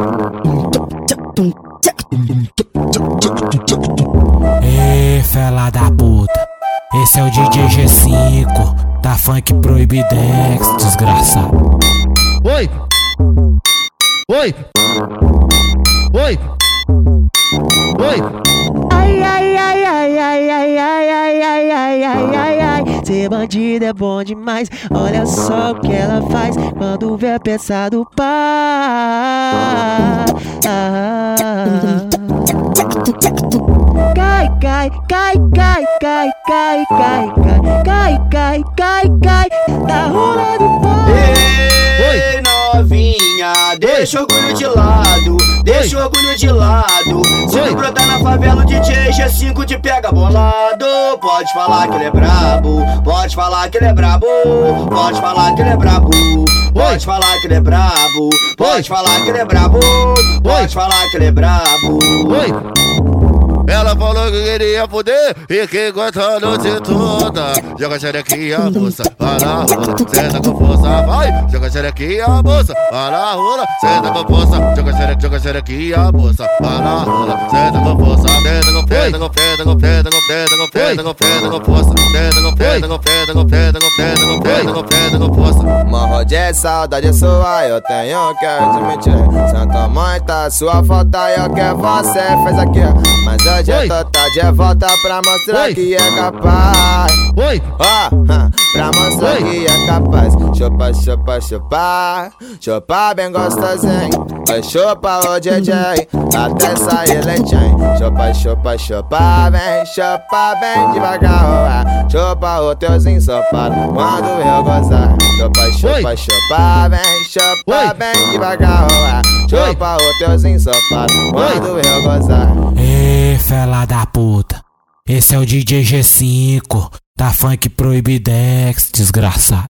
Ê, fela da puta, esse é o DJ G5 da Funk Proibidex, desgraçado. Oi! Oi! Oi! Oi! Ai, ai, ai, ai, ai, ai, ai, ai, ai, ai, ai, ai, ai. Ser bandido é bom demais. Olha só o que ela faz quando vê a peça do pai. Cai, cai, cai, cai, cai, cai, cai, cai, cai, cai, cai, na rola do pai. Ei, novinha, deixa o orgulho de lado, deixa o orgulho de lado. Se tu brotar na favela, o DJ G5 te pega bolado. Pode falar que ele é brabo, pode falar que ele é brabo, pode falar que ele é brabo, pode falar que ele é brabo, pode falar que ele é brabo, pode falar que ele é brabo. Ela falou que queria poder e que aguenta a noite toda. Joga a xerequinha, moça, vai na rola, senta com força, vai. Joga a xerequinha, moça, vai na rola, senta com força. Joga a xerequinha, moça, vai na rola, senta com força. Senta com força, senta com força. Morro de saudade sua, eu tenho que admitir. Santa mãe tá sua falta e o que você fez aqui. Mas hoje eu tô de volta pra mostrar que é capaz. Pra mostrar que é capaz. Chupa, chupa, chupa, chupa bem gostosinho. Vai chupa o DJ, até sair leitinho. Chupa, chupa, chupa bem devagar. Chupa o teuzinho ensopado quando eu gozar. Chupa, chupa, chupa bem devagar. Chupa o teuzinho ensopado quando eu gozar. Ê, fela da puta, esse é o DJ G5 da Funk Proibidex, desgraçado.